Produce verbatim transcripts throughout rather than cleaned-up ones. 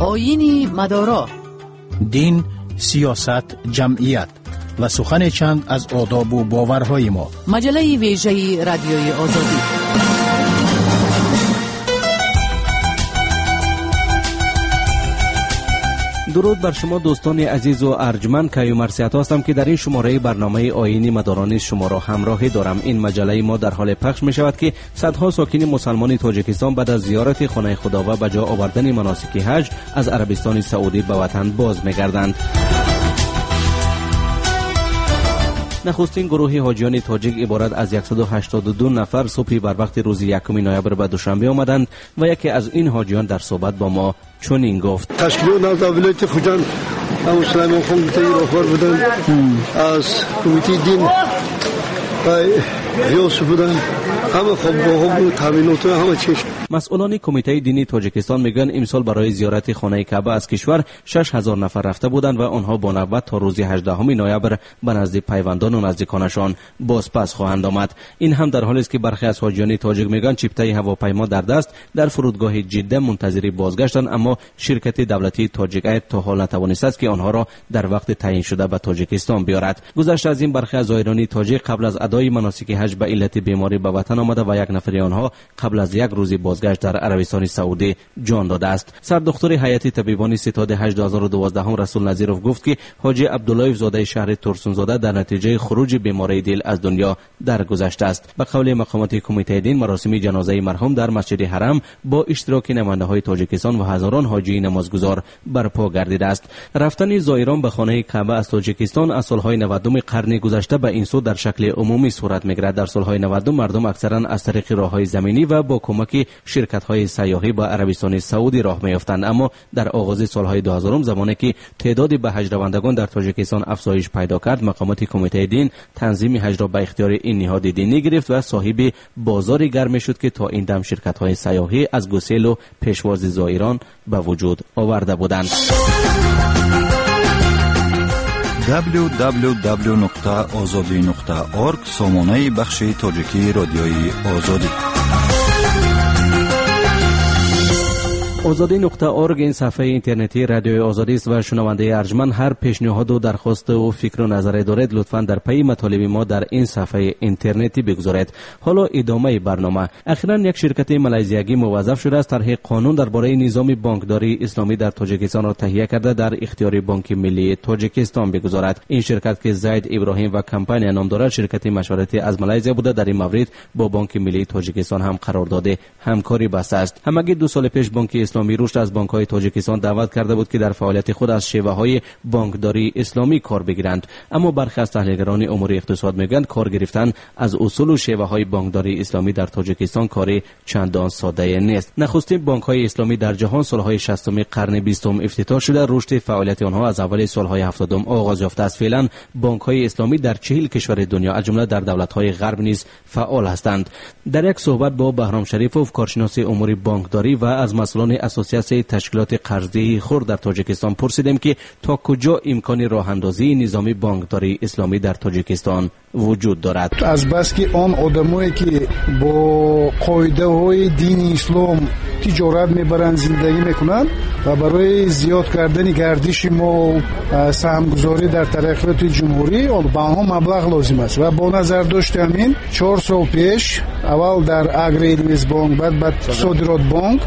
آیین مدارا، دین، سیاست، جمعیت و سخن چند از آداب و باورهای ما. مجله ویژه رادیوی آزادی. درود بر شما دوستان عزیز و ارجمند. کیو مرسیات هستم که در این شماره برنامه آیین مداران شما را همراهی دارم. این مجله ما در حال پخش می شود که صدها ساکن مسلمان تاجیکستان بعد از زیارت خانه خدا و به جا آوردن مناسک حج از عربستان سعودی به وطن باز می گردند. نخستین گروه حاجیان تاجیک عبارت از صد و هشتاد و دو نفر صبح بر وقت روز یکم نوامبر به دوشنبه آمدند و یکی از این حاجیان در صحبت با ما چنین گفت: تشکیل از ولایت خوجان هم سلیمان خان گیتی راهبر بودند، از کمیته دین و ریاست بودند، همه خوب با خوب تامینات همه چیز. مسئولان کمیته دینی تاجیکستان میگن امسال برای زیارت خانه کعبه از کشور شش هزار نفر رفته بودند و آنها با نوبت تا روز هجدهم نوامبر به نزد پیوندان و نزدیکانشان باز پس خواهند آمد. این هم در حالی است که برخی از حاجیان تاجیک میگن چیپته هواپیما در دست در فرودگاه جده منتظر بازگشتند، اما شرکت دولتی تاجیک ایر تا حال نتوانسته است که آنها را در وقت تعیین شده به تاجیکستان بیارد. گذشته از این برخی از زائران تاجیک قبل از ادای مناسک حج به علت بیماری به وطن آمده و یک نفر آنها قبل از یک روز بازگشت در عربستان سعودی جان داده است. سردختر هیئت طبیبان ستاد حج دو هزار و دوازده هم رسول نظیروف گفت که حاجی عبدالله زاده شهر ترسونزاده در نتیجه خروج بیماری دل از دنیا درگذشته است. به قول مقامات کمیته دین مراسم جنازه مرحوم در مسجد حرم با اشتراک نماینده‌های تاجیکستان و هزاران حاجی نمازگزار برپا گردیده است. رفتن زائران به خانه کعبه از تاجیکستان از سالهای نودم قرن گذشته به این سو در شکل عمومی صورت می‌گیرد. در سالهای نودم مردم اکثرا از طریق راه‌های زمینی و با کمک شرکت‌های سیاحی به عربستان سعودی راه می‌افتند، اما در آغاز سالهای دو هزار زمانی که تعداد به حج روندگان در تاجیکستان افزایش پیدا کرد، مقامات کمیته دین تنظیم حج را به اختیار این نهاد دینی گرفت و صاحب بازاری گرم شد که تا این دم شرکت‌های سیاحی از گسیل و پیشواز زائران به وجود آورده بودند. دبلیو دبلیو دبلیو نقطه آزادی نقطه اورگ سامانه بخش تاجیکی رادیوی آزادی. آزادی نقطه اورگ این صفحه اینترنتی رادیوی آزادی است و شنونده ارجمند هر پیشنهاد و درخواست و فکر و نظر دارید لطفاً در پی مطالب ما در این صفحه اینترنتی بگذارید. حالا ادامه برنامه. اخیراً یک شرکت مالزیایی موظف شده است طرح قانون درباره نظام بانکداری اسلامی در تاجیکستان را تهیه کرده در اختیار بانک ملی تاجیکستان بگذارد. این شرکت که زید ابراهیم و کمپانی نام دارد شرکت مشورتی از مالزیا بوده، در این مورد با بانک ملی تاجیکستان هم قرارداد همکاری بسته است. همگی دو سال پیش بانک اسلامی رشد از بانک‌های تاجیکستان دعوت کرده بود که در فعالیت خود از شیوه‌های بانکداری اسلامی کار بگیرند، اما برخی از تحلیلگران امور اقتصاد میگویند کار گرفتن از اصول و شیوه‌های بانکداری اسلامی در تاجیکستان کاری چندان ساده نیست. نخستین بانک‌های اسلامی در جهان سال‌های شصتم قرن بیستم افتتاح شده، رشد فعالیت آنها از اول سال‌های هفتادم آغاز یافته است. فعلا بانک‌های اسلامی در چهل کشور دنیا از جمله در دولت‌های غرب نیز فعال هستند. در یک صحبت با بهرام شریفوف کارشناس امور بانکداری و از مسئولان اساسیه تشکیلات قرضه‌ای خرد در تاجیکستان پرسیدیم که تا کجا امکان راه اندازی نظام بانکداری اسلامی در تاجیکستان وجود دارد. از بس که آن آدمایی که با قاعده های دین اسلام تجارت میبرند زندگی میکنند و برای زیاد کردن گردش ما سهمگذاری در ترقیات جمهوری با آنها مبلغ لازم است و با نظر داشت همین چهار سال پیش اول در اگریلمیز بانک بعد بعد صادرات بانک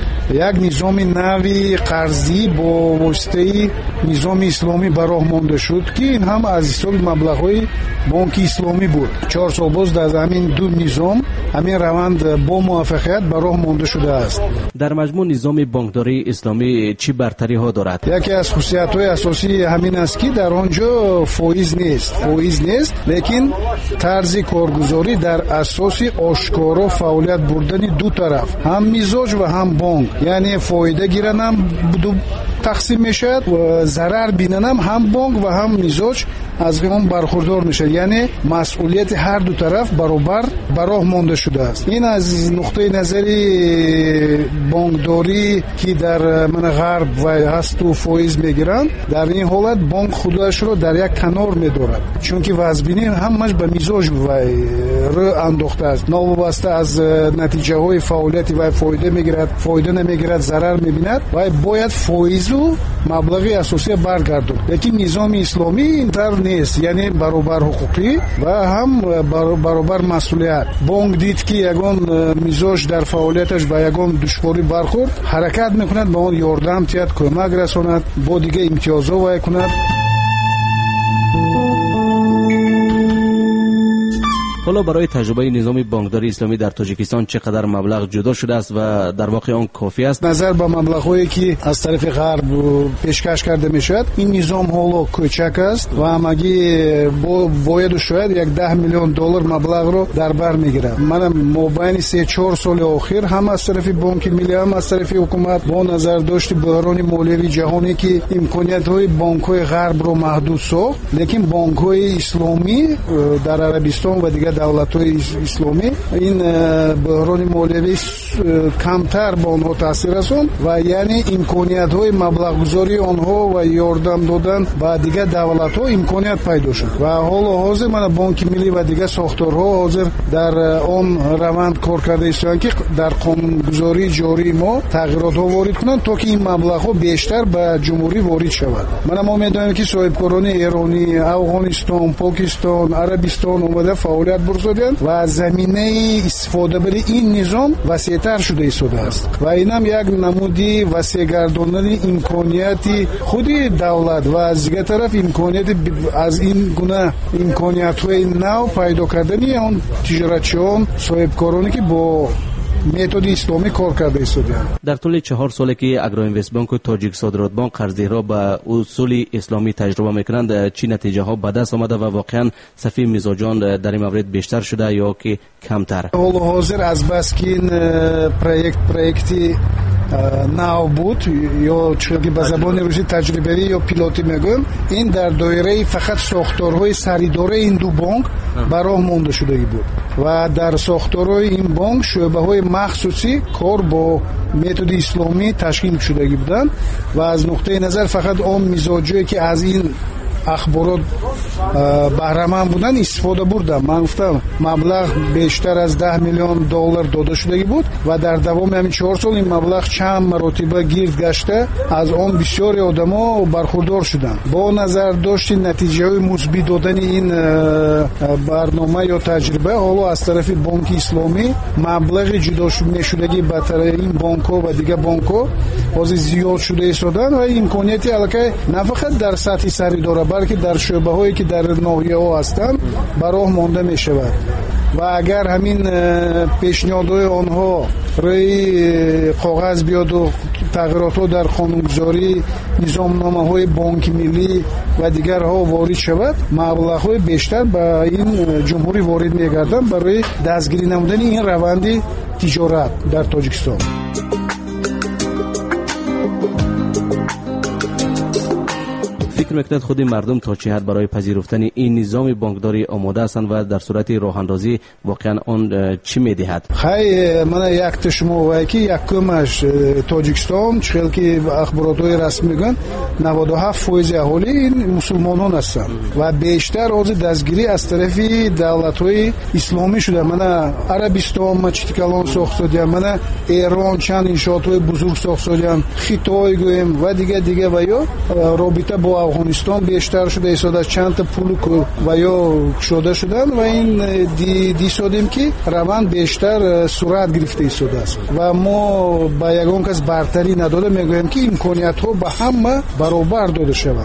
یک نظام نوی قرضی با واسطه نظام اسلامی براه مانده شد که این هم از حساب مبلغ‌های بانک اسلامی بود. چهار سال باز در همین دو نظام همین روند با موفقیت براه مانده شده است. در مجموع نظام بانکداری اسلامی چی برتری ها دارد؟ یکی از خصوصیت‌های اساسی همین است که در آنجا فایز نیست فایز نیست لیکن طرز کارگزاری در اساس آشکارا فعالیت بردن دو طرف، هم میزاج و هم بانک، یعنی فایده گیرن هم тақсим мешавад, зарар бинанам ҳам бонк ва ҳам мизоҷ аз он бархурдор мешавад. яъне масъулияти ҳар ду тараф баробар ба роҳ монда шудааст. ин аз нуқтаи назари бонкдорӣ ки дар мана ғарб ва ҳасту фоиз мегиранд, дар ин ҳолат бонк худашро дар як канор медорад, чунки вазбинӣ ҳамаш ба мизоҷ вай рӯ андохтааст. новобаста аз натиҷаҳои фаъолияти вай фоида мегирад, фоида намегирад, зарар мебинад, вай бояд фоизу маблағи асосия баргардон. лекин низоми исломӣ интар нест, яъне баробар ҳуқуқӣ ва ҳам баробар масъулият. бонк дид ки ягон мизоҷ дар фаъолияташ ба ягон душворӣ бархӯрд, ҳаракат мекунад, ба он ёрдам тиҳад, кӯмак расонад, бо дига имтиёзо вай кунад. حالا برای تجربه نظام بانکداری اسلامی در تاجیکستان چقدر مبلغ جدا شده است و در واقع آن کافی است؟ نظر به مبلغ‌هایی که از طرف غرب پیشکش کرده میشد، این نظام حالا کوچک است و همگی باید و شاید یک ده میلیون دلار مبلغ رو در بر میگیرد. من مابین سه چهار سال اخیر هم از طرف بانک ملی هم از طرف حکومت با نظر داشت بحران مالیوی جهانی که امکانیت‌های بانک‌های غرب رو محدود ساخت، لیکن بانک‌های اسلامی در عربستان و دیگر دولت‌های اسلامی این بحران مالیوی کمتر به آنها تاثیر رساند و یعنی امکانیت‌های مبلغ گذاری آنها و یاردم دادن به دیگر دولت‌ها امکانیت پیدا شد و حالا حاضر من بانک ملی و دیگر ساختارها حاضر در آن روند کار کرده هستند که در قانونگذاری جاری ما تغییرات وارد کنند تا که این مبلغ‌ها بیشتر به جمهوری وارد شود. من ما می‌دانم که صاحبکاران ایرانی، افغانستان، پاکستان، عربستان اومده فعالیت برگزیدند و زمینه استفاده بر این نظام وسیع‌تر شده ایستاده است و اینم یک نمودی وسیع گرداندن امکانیاتی خودی دولت و از دیگر طرف امکانیت از این گونه امکانیت‌های نو پیدا کردن اون تجارتچیان صاحبکارانی که با متد اسلامی کار کرده ایستادند. در طول چهار سالی که اگرو اینوست بانک و تاجیک صادرات بانک قرضی را به اصول اسلامی تجربه میکنند، چی نتیجه ها به دست آمده و واقعا صفی مزاجان در این مورد بیشتر شده یا که کمتر؟ حالا حاضر از بس که این پروژه پروژه نو بود یا چونکه به زبان روسی تجربه‌ای یا پیلوتی میگن، این در دایره فقط ساختارهای سریداره این دو بانک برای مونده شده بود و در ساختارهای این بانک شعبه‌های مخصوصی کار با متد اسلامی تشکیل شده بودند و از نقطه نظر فقط آن مزاجی که از این اخبارات بهره‌مند بودن استفاده بردم. من گفتم مبلغ بیشتر از ده میلیون دلار داده شده بود و در دوام همین چهار سال این مبلغ چند مرتبه گرد گشته از آن بسیاری آدما برخوردار شدند. با نظر داشت نتیجه های مثبت دادن این برنامه یا تجربه، حالا از طرف بانک اسلامی مبلغ جدا شدگی به طرف این بانک‌ها و دیگر بانک‌ها باز زیاد شده ایستادن و امکانیتی الکی نه فقط در سطح سریدار بلکه در شعبه‌هایی که در ناحیه‌ها هستند برای مانده می‌شود و اگر همین پیشنهادهای آنها روی کاغذ بیاد و تغییرات در قانونگذاری نظامنامه‌های بانک ملی و دیگرها وارد شود، مبلغ‌های بیشتر به این جمهوری وارد می‌گردند برای دستگیری نمودن این روند تجارت در تاجیکستان. فکر میکند خود مردم تا چه حد برای پذیرفتن این نظام بانکداری آماده هستند و در صورت راه اندازی واقعا آن چی میدهد؟ خیلی من یک تشمو و یکی یک کمش تاجیکستان چخیل که اخبارات های رسمی میگن نود و هفت فیصد اهالی این مسلمانان هستند و بیشتر از دستگیری از طرف دولت های اسلامی شده. من عربستان مسجد کلان ساخت شدم، من ایران چند انشاءات های بزرگ ساخت شدم، خیتای گویم و دیگه دیگه و یا رابطه با افغانستان بیشتر شده ایستاده، چند تا پول و یا شده شدن و این دی, دی شدیم که روند بیشتر سرعت گرفته ایستاده است و ما با یگان کس برتری نداده میگویم که امکانیت ها به همه برابر داده شود.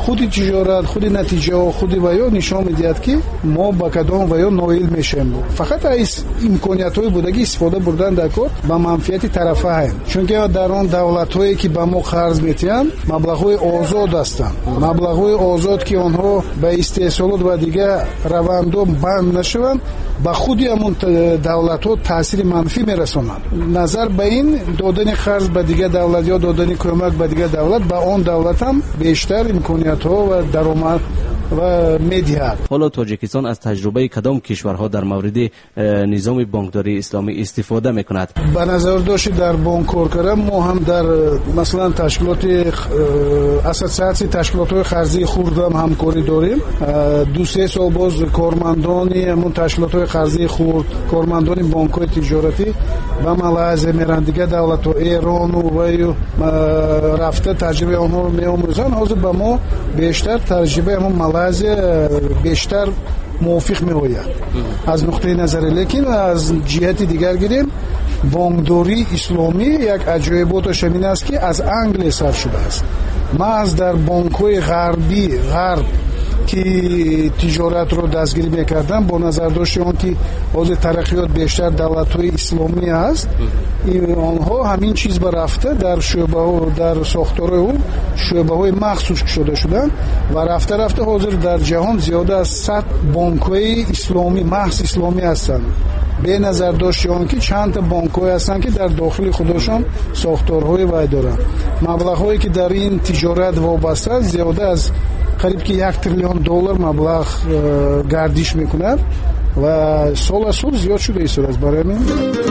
خود تجارت، خود نتیجه و خود ویو نشان میدهد که ما با کدام ویو نایل میشیم. فقط از امکانیت های بودگی استفاده بردن در کار با منفعت طرفه هست. چون که در آن دولت هایی که به ما قرض میتین مبلغ های آزاد هستند، مبلغ های آزاد که آنها به استحصالات و دیگه روندو بند نشوند با خودی همون دولت ها تاثیر منفی میرسونند. نظر به این دادن قرض به دیگه دولت یا دادن کمک به دیگه دولت به آن دولت هم بیشتر امکانیت ها و درآمد و میدهد. حالا تاجیکستان از تجربه کدام کشورها در مورد نظام بانکداری اسلامی استفاده میکند؟ به نظر داشت در بانک کار کردن ما هم در مثلا تشکیلات اساسیاتی تشکیلات های قرضی خرد هم همکاری داریم. دو سه سال باز کارمندان همون تشکیلات های قرضی خرد، کارمندان بانک های تجارتی به ملاحظه میرن دیگه دولت و ایران و رفته تجربه آنها رو میآموزن. حاضر به ما بیشتر تجربه همون ملاحظه بیشتر موافق میآید از نقطه نظر. لیکن از جهت دیگر گیریم بانکداری اسلامی یک عجایباتش همین است که از انگلیس سر شده است. ما از در بانک‌های غربی غرب که تجارت رو دستگیری میکردن با نظر داشت اون که از ترقیات بیشتر دولت‌های اسلامی است، آنها همین چیز به رفته در شعبه ها در ساختار او شعبه های مخصوص شده شدن و رفته رفته حاضر در جهان زیاده از صد بانک‌های اسلامی محض اسلامی هستند. به نظر داشت اون که چند تا بانک‌های هستند که در داخل خودشان ساختارهای وای دارند. مبلغ‌هایی که در این تجارت وابسته زیاده از قریب که یک تریلیون دلار مبلغ گردش میکند و سال از سال زیاد شده ایست است. برای من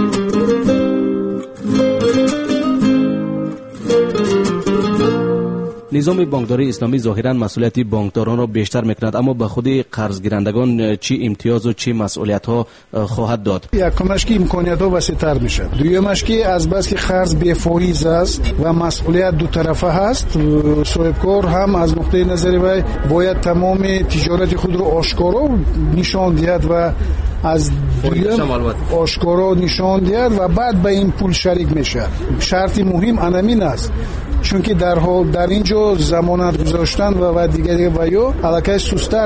نظام بانکداری اسلامی ظاهرا مسئولیت بانکداران را بیشتر میکند، اما به خود قرض گیرندگان چی امتیاز و چی مسئولیت ها خواهد داد؟ یکمش که امکانیت ها وسیع‌تر میشه، دویمش که از بس که قرض بی فایز است و مسئولیت دو طرفه هست، صاحبکار هم از نقطه نظر وی باید تمام تجارت خود رو آشکارا نشان دهد و از دویم آشکارا نشان دهد و بعد به این پول شریک میشه. شرط مهم انامین است، چون که در حال در اینجا ضمانت گذاشتن و و دیگه و یا علاقه سوستر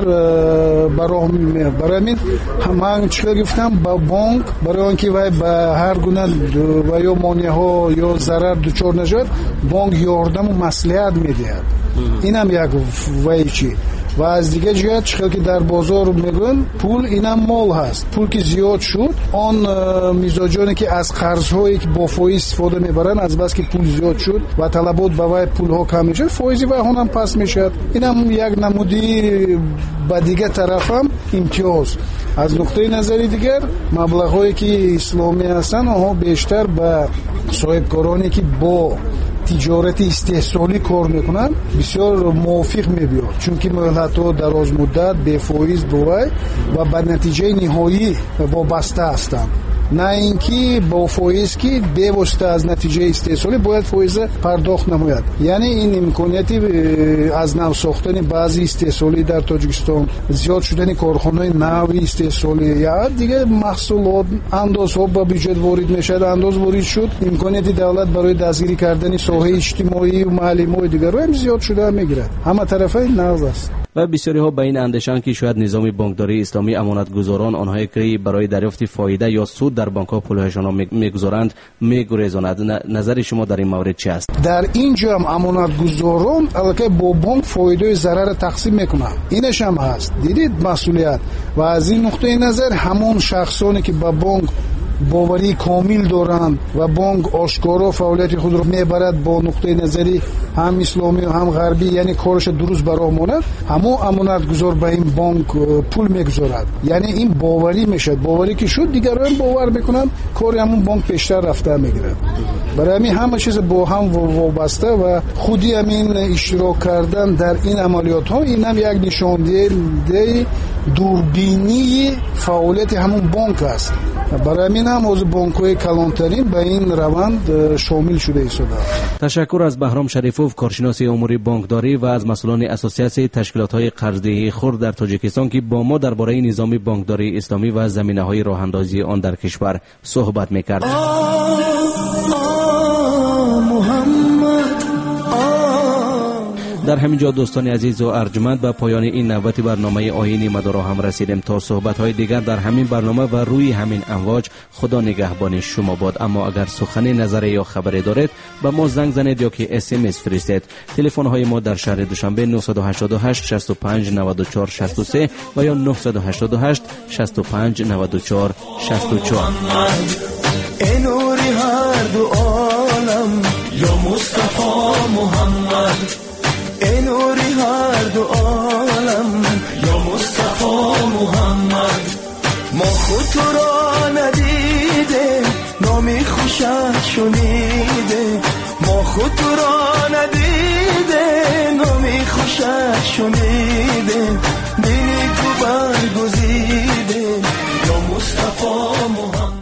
برای برای من من چه گفتم با بانک برای آنکه و به هر گونه و یا مانع ها یا ضرر دچار نشد بانک یاردم و مصلحت میدهد. اینم یک وایچی و از دیگه جهت چه که در بازار میگن پول اینم مال هست. پول که زیاد شد آن میزاجانی که از قرض‌هایی که با فایز استفاده میبرن از بس که پول زیاد شد و طلبات به وای پول‌ها کم میشه فایزی و اونم پس میشه. اینم یک نمودی به دیگه طرف هم امتیاز. از نقطه نظری دیگر مبلغ‌هایی که اسلامی هستن آنها بیشتر به صاحبکارانی که با تجارت استحصالی کار میکنن بسیار موافق میبیاد، چون که مهلت ها دراز مدت به فایز بوای و به نتیجه نهایی وابسته هستند، نه اینکه با فایز که به واسطه از نتیجه استحصالی باید فایز پرداخت نماید. یعنی این امکانیتی از نو ساختن بعضی استحصالی در تاجیکستان، زیاد شدن کارخانه‌های نوی استحصالی یا دیگه محصولات اندازها با بودجه وارد میشد، انداز وارد شد، امکانیتی دولت برای دستگیری کردن ساحه اجتماعی و معلمی و دیگر رو هم زیاد شده میگیرد. همه طرفین نقض است. و بسیاری ها به این اندیشند که شاید نظام بانکداری اسلامی امانتگزاران آنهایی که برای دریافت فایده یا سود در بانک ها پولهایشان را میگذارند میگریزاند. نظر شما در این مورد چی است؟ در اینجا هم امانتگزاران البته با بانک فایده و ضرر تقسیم میکنند، اینش هم هست. دیدید مسئولیت و از این نقطه نظر همون شخصانی که با بانک باوری کامل دارند و بانک آشکارا فعالیت خود را میبرد با نقطه نظری هم اسلامی و هم غربی، یعنی کارش درست برای ماند، همون امانتگزار به این بانک پول میگذارد. یعنی این باوری میشه، باوری که شد دیگران باور میکنن کار همون بانک پیشتر رفته میگیرد. برای همین همه چیز با هم وابسته و خودی همین اشتراک کردن در این عملیات ها اینم یک نشانده دوربینی فعالیت همون بانک است. برای همین هم از بانک‌های کلانترین به این روند شامل شده ایستاده. تشکر از بهرام شریفوف، کارشناس امور بانکداری و از مسئولان اساسیاسی تشکیلات‌های قرضی خرد در تاجیکستان که با ما درباره نظام بانکداری اسلامی و زمینه‌های راه‌اندازی آن در کشور صحبت می‌کرد. در همین جا دوستان عزیز و ارجمند به پایان این نوبت برنامه آیین مدارا هم رسیدیم. تا صحبت های دیگر در همین برنامه و روی همین امواج، خدا نگهبان شما باد. اما اگر سخن، نظر یا خبری دارید به ما زنگ زنید یا که اس ام اس فرستید. تلفن های ما در شهر دوشنبه نه هشت هشت شصت و پنج نود و چهار شصت و سه و یا نه هشت هشت شصت و پنج نود و چهار شصت و چهار. ای نوری هر دو عالم یا مصطفی محمد، ای نوری هر دو عالم یا مصطفی محمد. ما خود تو را ندیده، نامی خوشت شنیده. ما خود تو را ندیده، نامی خوشت شنیده. دینی تو برگزیده یا مصطفی محمد.